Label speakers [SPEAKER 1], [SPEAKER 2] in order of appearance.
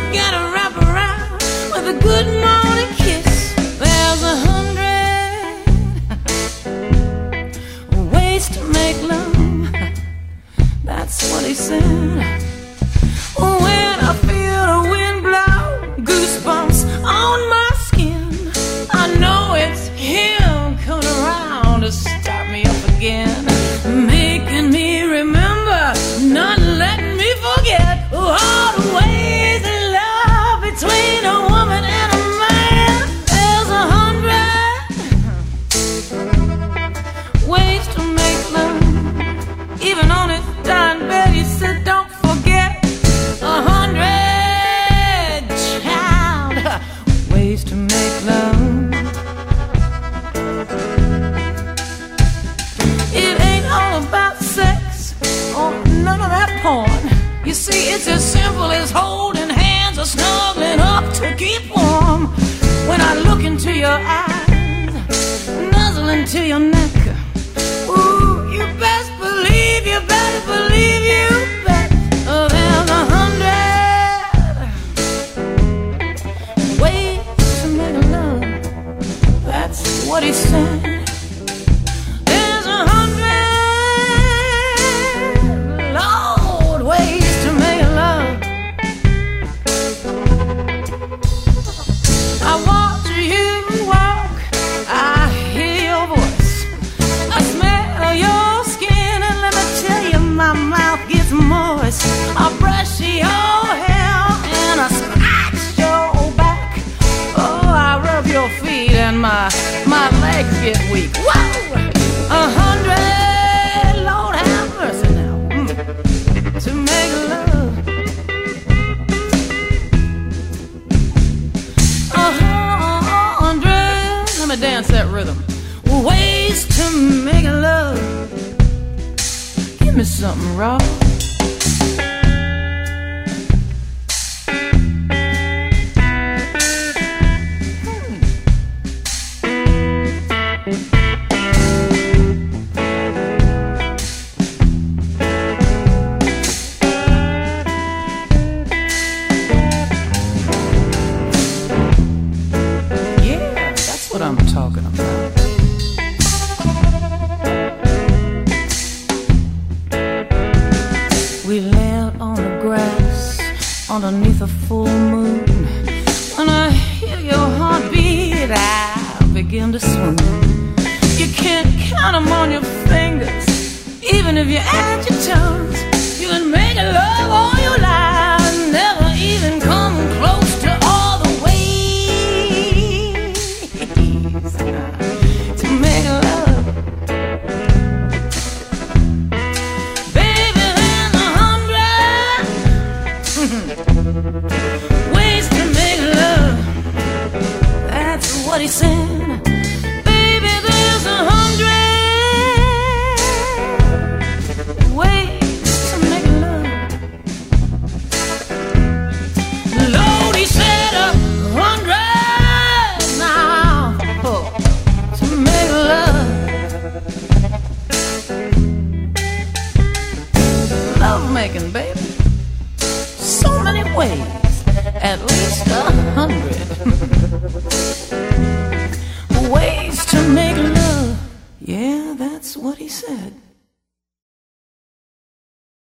[SPEAKER 1] gotta wrap around with a good morning kiss. There's 100 ways to make love. That's what he said. When I feel the wind blow, goosebumps on my skin, I know it's him coming around to start me up again, making me remember, not letting me forget all the ways in love between a woman and a man. There's 100 ways to make love. Even on his dying bed he said, don't forget 100 child ways to make love. It ain't all about sex or none of that porn. You see, it's as simple as holding hands or snuggling up to keep warm. When I look into your eyes, nuzzle into your neck, ooh, you best believe, you better believe, you bet. Oh, there's 100 ways to make love. That's what he said. There's 100, Lord, ways to make love. I watch you walk, I hear your voice, I smell your skin, and let me tell you, my mouth gets moist. I brush your hair and I scratch your back. Oh, I rub your feet and my legs get weak. Whoa! 100, Lord have mercy now, to make love. 100, let me dance that rhythm. Ways to make love. Give me something raw. Yeah, that's what I'm talking about. We lay out on the grass underneath a full moon. When I hear your heartbeat, I begin to swoon. You can't count them on your fingers, even if you add your toes. You can make love all your life, never even come close to all the ways to make love. Baby, there's 100 ways to make love. That's what he said. Baby, there's 100 ways to make love. Lord, he said 100 now to make love. Love making, baby. So many ways, at least 100 ways to make love. Yeah, that's what he said.